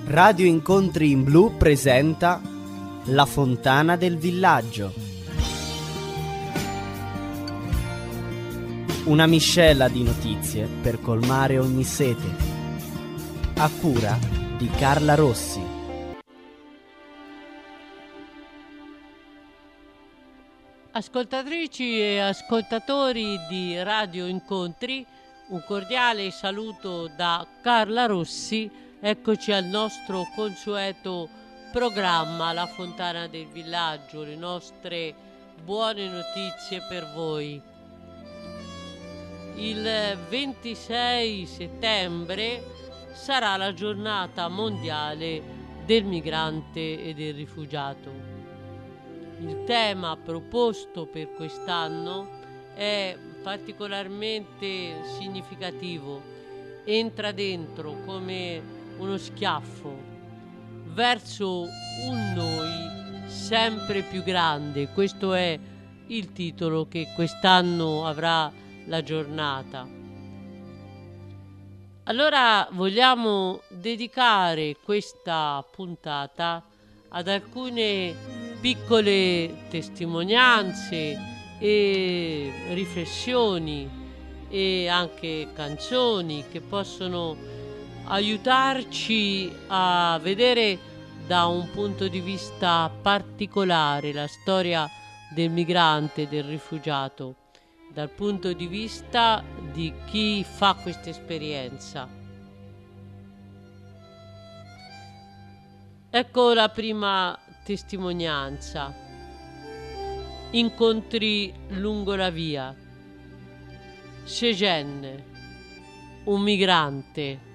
Radio Incontri in Blu presenta La Fontana del Villaggio. Una miscela di notizie per colmare ogni sete. A cura di Carla Rossi. Ascoltatrici e ascoltatori di Radio Incontri, un cordiale saluto da Carla Rossi. Eccoci al nostro consueto programma La Fontana del Villaggio, le nostre buone notizie per voi. Il 26 settembre sarà la giornata mondiale del migrante e del rifugiato. Il tema proposto per quest'anno è particolarmente significativo, entra dentro come uno schiaffo verso un noi sempre più grande. Questo è il titolo che quest'anno avrà la giornata. Allora vogliamo dedicare questa puntata ad alcune piccole testimonianze e riflessioni e anche canzoni che possono aiutarci a vedere da un punto di vista particolare la storia del migrante, del rifugiato, dal punto di vista di chi fa questa esperienza. Ecco la prima testimonianza. Incontri lungo la via. Segene, un migrante.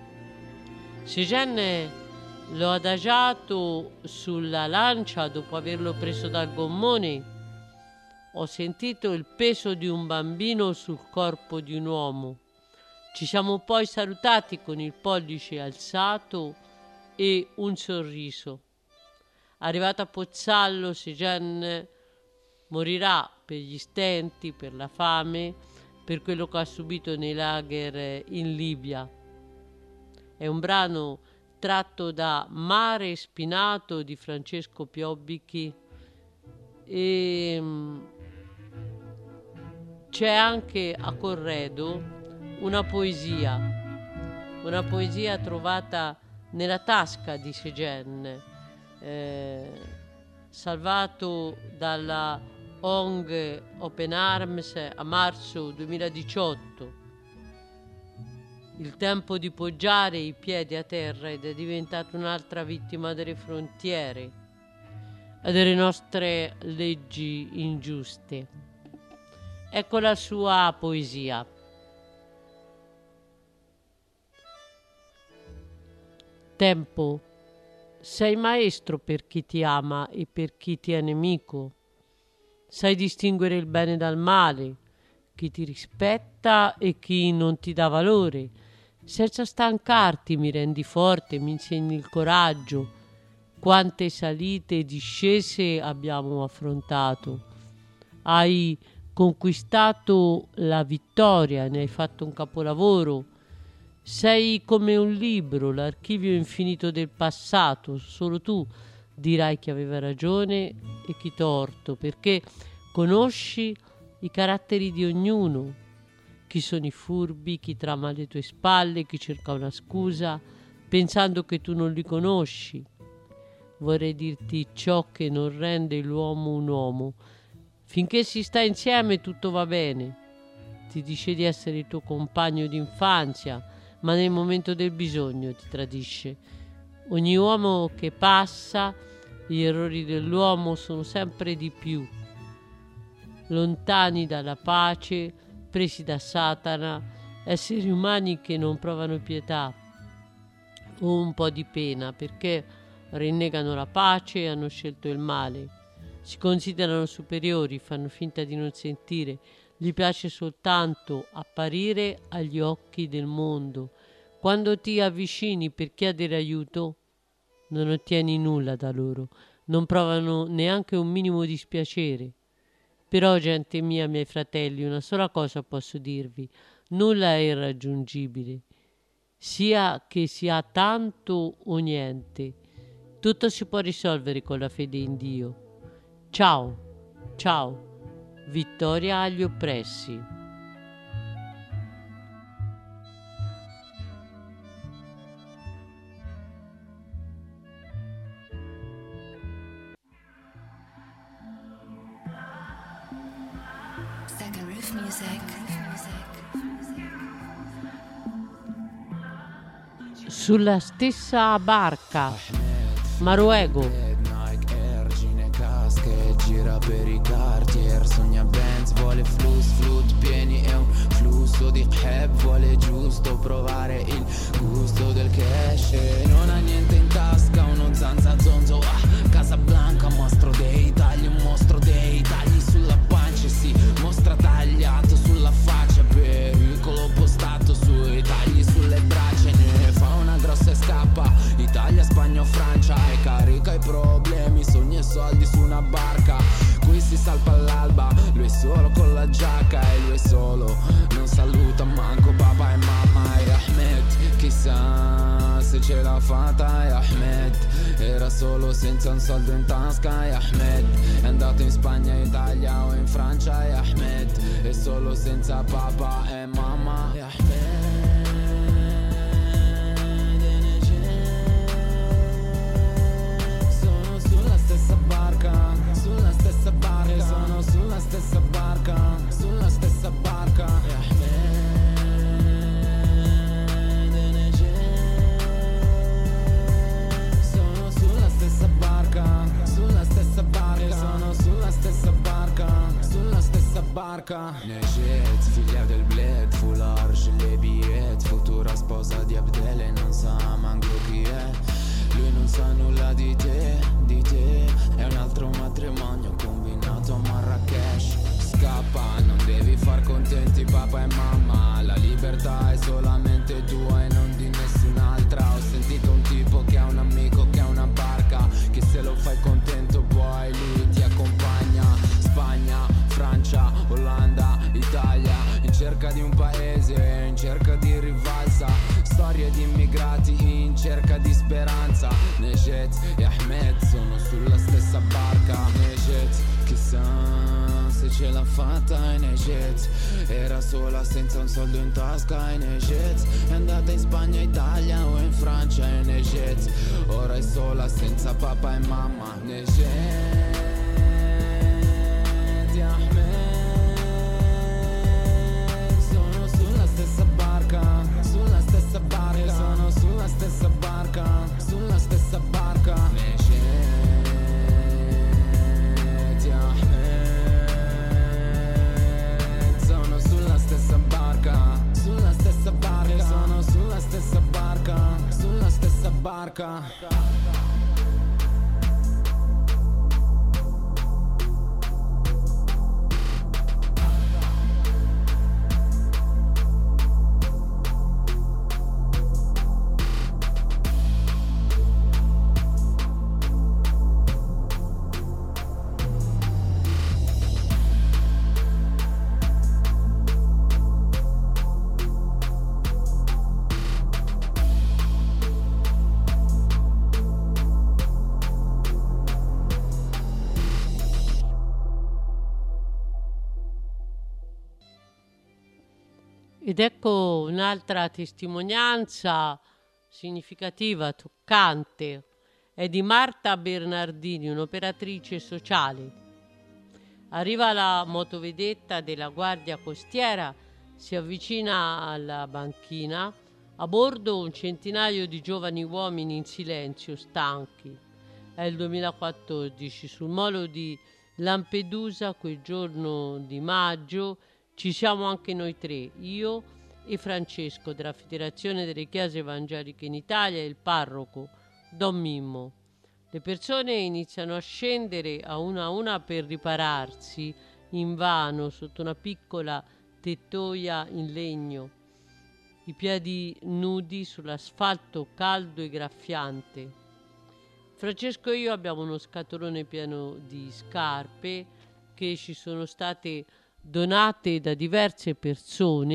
Segene l'ho adagiato sulla lancia dopo averlo preso dal gommone. Ho sentito il peso di un bambino sul corpo di un uomo. Ci siamo poi salutati con il pollice alzato e un sorriso. Arrivato a Pozzallo, Segene morirà per gli stenti, per la fame, per quello che ha subito nei lager in Libia. È un brano tratto da Mare Spinato di Francesco Piobbichi e c'è anche a Corredo una poesia trovata nella tasca di Segene, salvato dalla ONG Open Arms a marzo 2018. Il tempo di poggiare i piedi a terra ed è diventato un'altra vittima delle frontiere e delle nostre leggi ingiuste. Ecco la sua poesia. Tempo, sei maestro per chi ti ama e per chi ti è nemico. Sai distinguere il bene dal male, chi ti rispetta e chi non ti dà valore. Senza stancarti mi rendi forte, mi insegni il coraggio. Quante salite e discese abbiamo affrontato. Hai conquistato la vittoria, ne hai fatto un capolavoro. Sei come un libro, l'archivio infinito del passato. Solo tu dirai chi aveva ragione e chi torto, perché conosci i caratteri di ognuno. Chi sono i furbi, chi trama alle tue spalle, chi cerca una scusa, pensando che tu non li conosci. Vorrei dirti ciò che non rende l'uomo un uomo. Finché si sta insieme tutto va bene. Ti dice di essere il tuo compagno d'infanzia, ma nel momento del bisogno ti tradisce. Ogni uomo che passa, gli errori dell'uomo sono sempre di più. Lontani dalla pace, presi da Satana, esseri umani che non provano pietà o un po' di pena perché rinnegano la pace e hanno scelto il male. Si considerano superiori, fanno finta di non sentire, gli piace soltanto apparire agli occhi del mondo. Quando ti avvicini per chiedere aiuto, non ottieni nulla da loro, non provano neanche un minimo dispiacere. Però, gente mia, miei fratelli, una sola cosa posso dirvi: nulla è irraggiungibile. sia che sia tanto o niente. Tutto si può risolvere con la fede in Dio. Ciao, ciao, vittoria agli oppressi. Second Roof Music. Sulla stessa barca, Maruego. Nike Air, Gine casche, gira per i cartier, sogna Benz, vuole flut pieni e un flusso di heb, vuole giusto provare il gusto del cash e non ha niente in tasca, uno zanza zonzo, Casablanca, mostro dei tagli, un mostro dei tagli sulla pancia, si mostra tagliato sulla faccia, pericolo postato sui tagli sulle braccia, ne fa una grossa e scappa, Italia, Spagna o Francia, e carica i problemi, sogni e soldi su una barca, qui si salpa all'alba, lui è solo con la giacca e lui è solo, non saluta manco papà e mamma, e Ahmed, chissà se ce l'ha fatta, e Ahmed, era solo senza un soldo in tasca, e Ahmed, è andato in Spagna, Italia o in Francia, e Ahmed, è solo senza papà e mamma, e Ahmed. Sulla stessa barca, sono sulla stessa barca, sulla stessa barca, e sono sulla stessa barca, sulla stessa barca, sono sulla stessa barca, sulla stessa barca. Nejet, figlia del bled, full large, le billet, futura sposa di Abdele, non sa manco chi è. Lui non sa nulla di te, è un altro matrimonio combinato a Marrakesh. Scappa, non devi far contenti papà e mamma, la libertà è solamente tua e non di nessun'altra. Ho sentito un tipo che ha un amico che ha una barca, che se lo fai contento poi lui ti accompagna. Spagna, Francia, Olanda, Italia, in cerca di un paese, in cerca di rivalsa, storie di immigrati in cerca di speranza. Nejet e Ahmed sono sulla stessa barca, Nejet, chissà se ce l'ha fatta, e Nejet era sola senza un soldo in tasca, e Nejet è andata in Spagna, Italia o in Francia, e Nejet ora è sola senza papà e mamma, Nejet e Ahmed sono sulla stessa barca, sulla stessa barca, sono sulla stessa barca, sulla stessa barca, Nejet e Ahmed sono sulla stessa barca, sulla stessa barca, sono sulla stessa barca, sulla stessa barca. Ed ecco un'altra testimonianza significativa, toccante, è di Marta Bernardini, un'operatrice sociale. Arriva la motovedetta della Guardia Costiera, si avvicina alla banchina, a bordo un centinaio di giovani uomini in silenzio, stanchi. È il 2014, sul molo di Lampedusa, quel giorno di maggio, ci siamo anche noi tre, io e Francesco della Federazione delle Chiese Evangeliche in Italia e il parroco Don Mimmo. Le persone iniziano a scendere a una per ripararsi invano sotto una piccola tettoia in legno, i piedi nudi sull'asfalto caldo e graffiante. Francesco e io abbiamo uno scatolone pieno di scarpe che ci sono state donate da diverse persone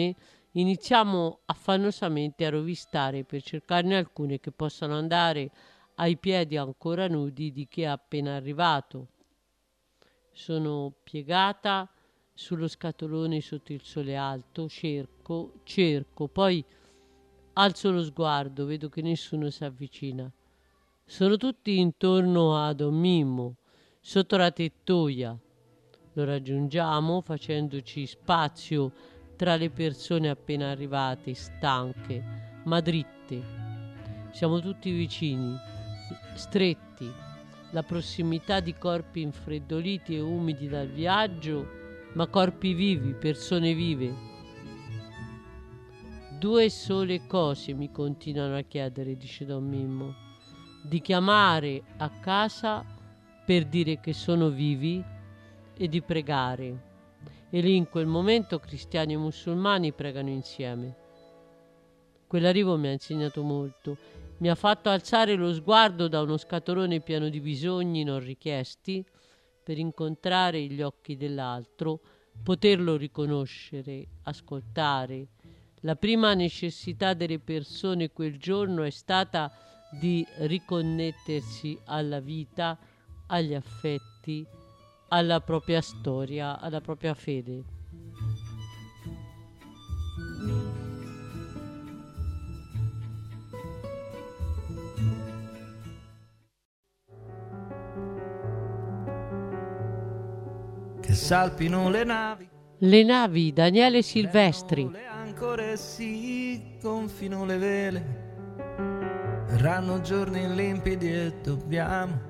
iniziamo affannosamente a rovistare per cercarne alcune che possano andare ai piedi ancora nudi di chi è appena arrivato. Sono piegata sullo scatolone sotto il sole alto, cerco, poi alzo lo sguardo, vedo che nessuno si avvicina. Sono tutti intorno a Don Mimmo, sotto la tettoia. Lo raggiungiamo facendoci spazio tra le persone appena arrivate, stanche, ma dritte. Siamo tutti vicini, stretti. La prossimità di corpi infreddoliti e umidi dal viaggio, ma corpi vivi, persone vive. 2 sole cose mi continuano a chiedere, dice Don Mimmo: di chiamare a casa per dire che sono vivi e di pregare. E lì in quel momento cristiani e musulmani pregano insieme. Quell'arrivo mi ha insegnato molto. Mi ha fatto alzare lo sguardo da uno scatolone pieno di bisogni non richiesti per incontrare gli occhi dell'altro, poterlo riconoscere, ascoltare. La prima necessità delle persone quel giorno è stata di riconnettersi alla vita, agli affetti, alla propria storia, alla propria fede. Che salpino le navi. Le navi, Daniele Silvestri. Le ancore si gonfino le vele. Verranno giorni limpidi e dobbiamo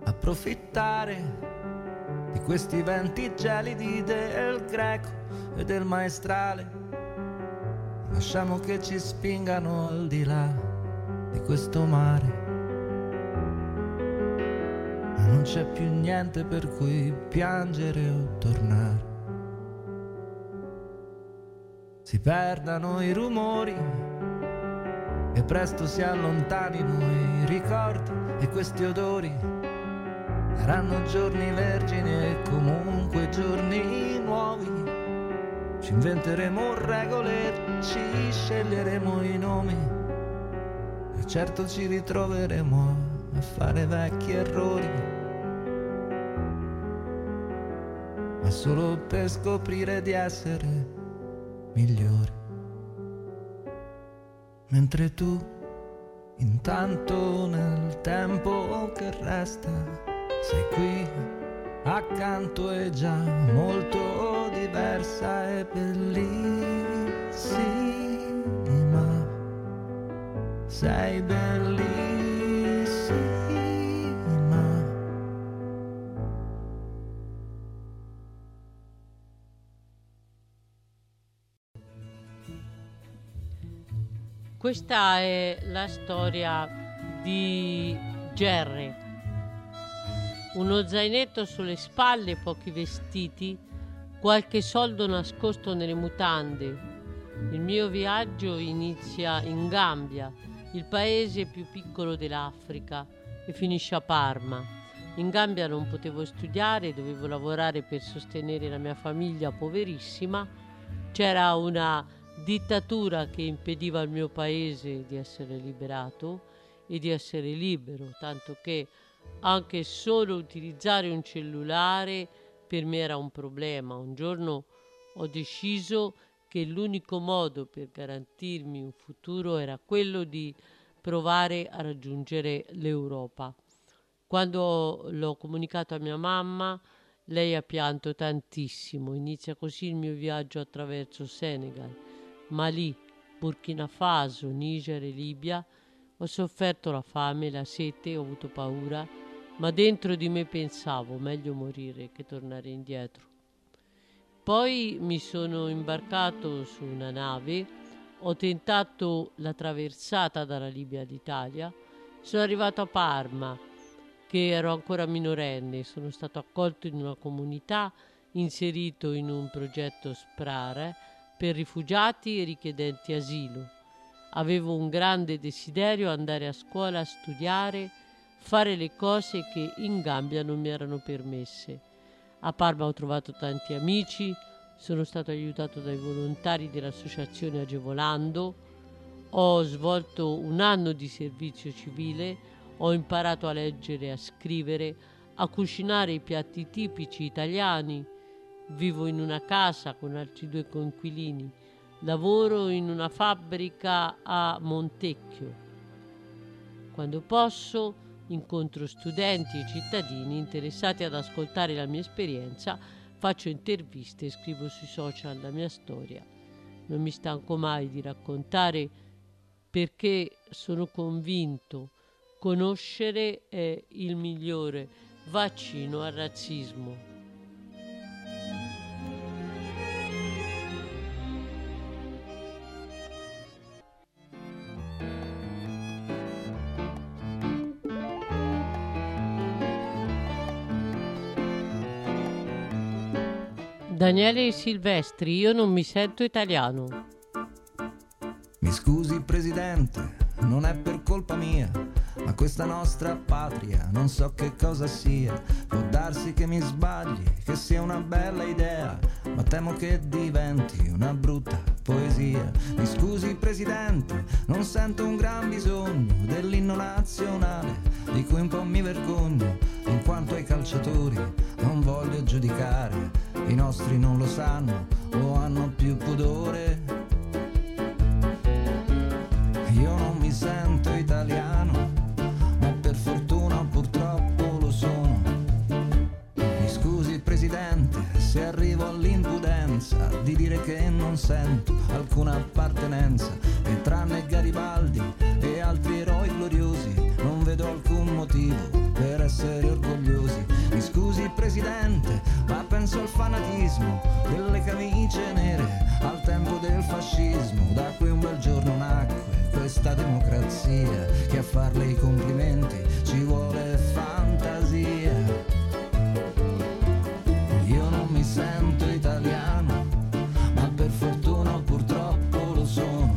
approfittare di questi venti gelidi del greco e del maestrale. Lasciamo che ci spingano al di là di questo mare. Ma non c'è più niente per cui piangere o tornare. Si perdano i rumori e presto si allontanino i ricordi e questi odori. Saranno giorni vergini e comunque giorni nuovi. Ci inventeremo regole e ci sceglieremo i nomi. E certo ci ritroveremo a fare vecchi errori, ma solo per scoprire di essere migliori. Mentre tu, intanto nel tempo che resta, sei qui accanto e già molto diversa e bellissima. Sei bellissima. Questa è la storia di Gerry. Uno zainetto sulle spalle, pochi vestiti, qualche soldo nascosto nelle mutande. Il mio viaggio inizia in Gambia, il paese più piccolo dell'Africa, e finisce a Parma. In Gambia non potevo studiare, dovevo lavorare per sostenere la mia famiglia poverissima. C'era una dittatura che impediva al mio paese di essere liberato e di essere libero, tanto che anche solo utilizzare un cellulare per me era un problema. Un giorno ho deciso che l'unico modo per garantirmi un futuro era quello di provare a raggiungere l'Europa. Quando l'ho comunicato a mia mamma, lei ha pianto tantissimo. Inizia così il mio viaggio attraverso Senegal, Mali, Burkina Faso, Niger e Libia. Ho sofferto la fame, la sete, ho avuto paura, ma dentro di me pensavo meglio morire che tornare indietro. Poi mi sono imbarcato su una nave, ho tentato la traversata dalla Libia all'Italia, sono arrivato a Parma, che ero ancora minorenne, sono stato accolto in una comunità, inserito in un progetto SPRARE per rifugiati e richiedenti asilo. Avevo un grande desiderio: andare a scuola, studiare, fare le cose che in Gambia non mi erano permesse. A Parma ho trovato tanti amici, Sono stato aiutato dai volontari dell'associazione Agevolando, ho svolto un anno di servizio civile, ho imparato a leggere e a scrivere, a cucinare i piatti tipici italiani, vivo in una casa con altri 2 coinquilini, lavoro in una fabbrica a Montecchio. Quando posso incontro studenti e cittadini interessati ad ascoltare la mia esperienza, faccio interviste e scrivo sui social la mia storia. Non mi stanco mai di raccontare perché sono convinto conoscere è il migliore vaccino al razzismo. Daniele Silvestri, io non mi sento italiano. Mi scusi Presidente, non è per colpa mia, ma questa nostra patria non so che cosa sia. Può darsi che mi sbagli, che sia una bella idea, ma temo che diventi una brutta poesia. Mi scusi Presidente, non sento un gran bisogno dell'inno nazionale, di cui un po' mi vergogno, in quanto ai calciatori non voglio giudicare. I nostri non lo sanno o hanno più pudore. Io non mi sento italiano, ma per fortuna purtroppo lo sono. Mi scusi Presidente se arrivo all'impudenza di dire che non sento alcuna appartenenza, e tranne Garibaldi e altri eroi gloriosi non vedo alcun motivo per essere orgogliosi. Mi scusi Presidente, ma penso al fanatismo delle camicie nere al tempo del fascismo, da cui un bel giorno nacque questa democrazia, che a farle i complimenti ci vuole fantasia. Io non mi sento italiano, ma per fortuna o purtroppo lo sono.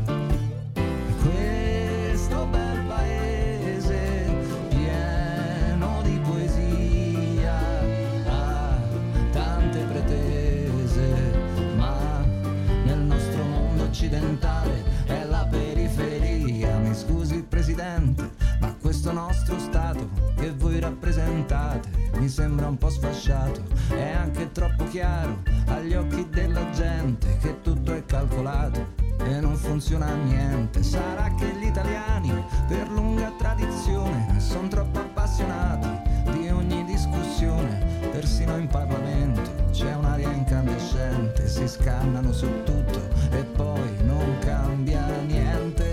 Questo bel paese pieno di poesia ha tante pretese, ma nel nostro mondo occidentale è la periferia. Mi scusi Presidente, ma questo nostro Stato che voi rappresentate mi sembra un po' sfasciato, è anche troppo chiaro agli occhi della gente che tutto è calcolato e non funziona niente. Sarà che gli italiani per lunga tradizione sono troppo appassionati di ogni discussione, persino in Parlamento c'è un'aria incandescente, si scannano su tutto e poi non cambia niente.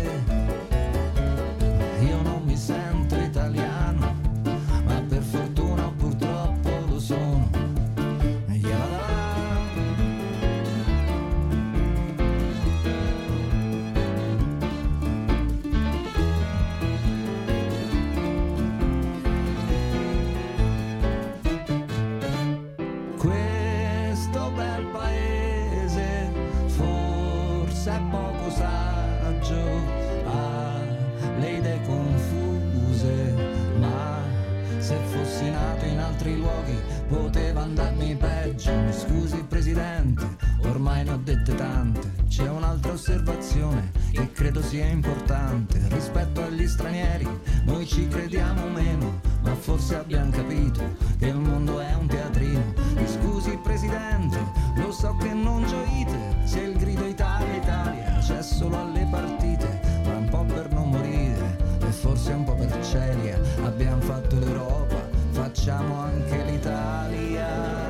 Io non mi sento italiano, ma per fortuna o purtroppo lo sono. Questo bel paese forse è poco saggio, ha le idee confuse, ma se fossi nato in altri luoghi poteva andarmi peggio. Mi scusi Presidente, ormai ne ho dette tante, c'è un'altra osservazione che credo sia importante. Rispetto agli stranieri noi ci crediamo meno, ma forse abbiamo capito che il mondo è un teatrino. Mi scusi Presidente, lo so che non gioite se il grido Italia, Italia c'è solo alle partite, ma un po' per non morire e forse un po' per celia. Abbiamo fatto l'Europa, facciamo anche l'Italia.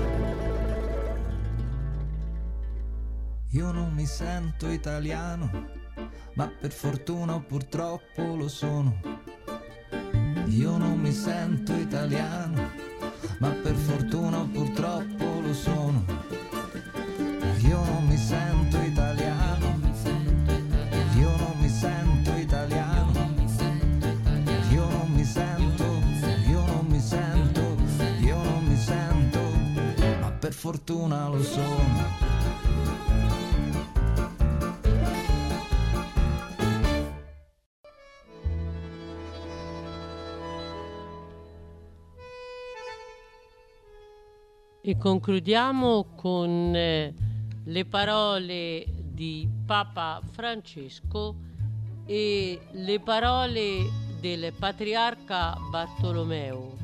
Io non mi sento italiano, ma per fortuna o purtroppo lo sono. Io non mi sento italiano, ma per fortuna o purtroppo lo sono. Io non mi sento italiano, io non mi sento italiano, io non mi sento, io non mi sento, io non mi sento, ma per fortuna lo sono. E concludiamo con le parole di Papa Francesco e le parole del patriarca Bartolomeo.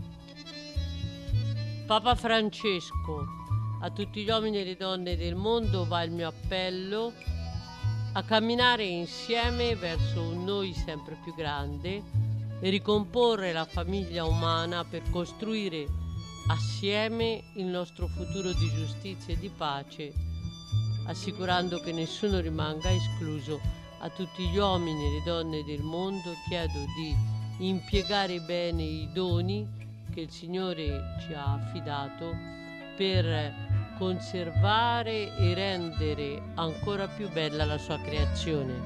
Papa Francesco: a tutti gli uomini e le donne del mondo va il mio appello a camminare insieme verso un noi sempre più grande e ricomporre la famiglia umana per costruire assieme il nostro futuro di giustizia e di pace, assicurando che nessuno rimanga escluso. A tutti gli uomini e le donne del mondo chiedo di impiegare bene i doni che il Signore ci ha affidato per conservare e rendere ancora più bella la sua creazione.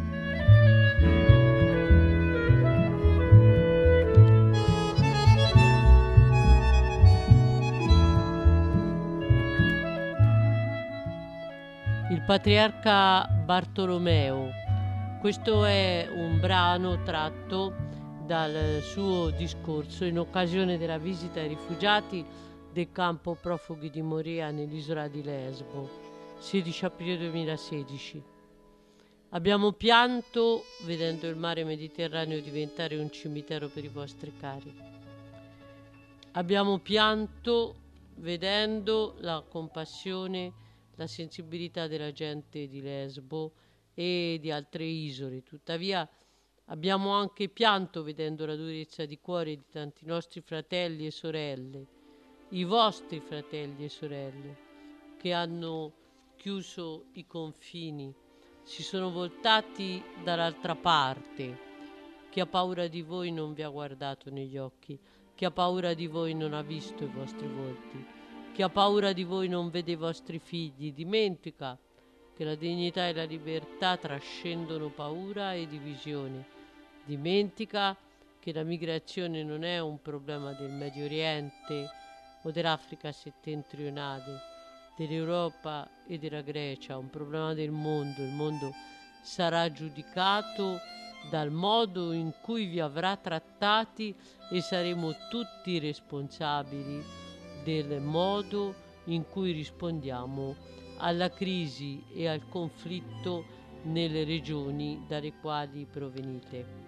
Il patriarca Bartolomeo. Questo è un brano tratto dal suo discorso in occasione della visita ai rifugiati del campo profughi di Moria nell'isola di Lesbo, 16 aprile 2016. Abbiamo pianto vedendo il mare Mediterraneo diventare un cimitero per i vostri cari. Abbiamo pianto vedendo la compassione, la sensibilità della gente di Lesbo e di altre isole. Tuttavia abbiamo anche pianto vedendo la durezza di cuore di tanti nostri fratelli e sorelle, i vostri fratelli e sorelle, che hanno chiuso i confini, si sono voltati dall'altra parte. Chi ha paura di voi non vi ha guardato negli occhi, chi ha paura di voi non ha visto i vostri volti, chi ha paura di voi non vede i vostri figli. Dimentica che la dignità e la libertà trascendono paura e divisione. Dimentica che la migrazione non è un problema del Medio Oriente o dell'Africa settentrionale, dell'Europa e della Grecia, un problema del mondo. Il mondo sarà giudicato dal modo in cui vi avrà trattati e saremo tutti responsabili del modo in cui rispondiamo alla crisi e al conflitto nelle regioni dalle quali provenite.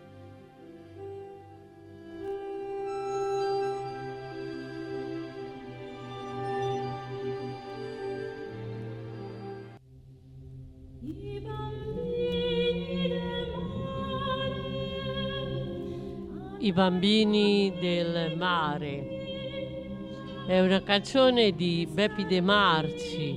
I bambini del mare è una canzone di Beppi De Marzi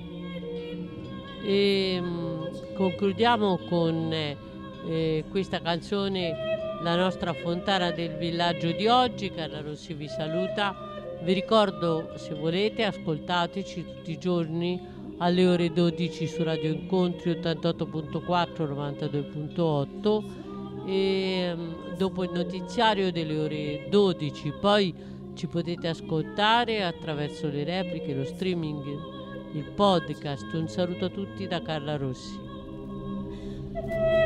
e concludiamo con questa canzone la nostra fontana del villaggio di oggi. Carla Rossi vi saluta, vi ricordo, se volete, ascoltateci tutti i giorni alle ore 12 su Radio Incontri 88.4 92.8 e dopo il notiziario delle ore 12 poi ci potete ascoltare attraverso le repliche, lo streaming, il podcast. Un saluto a tutti da Carla Rossi.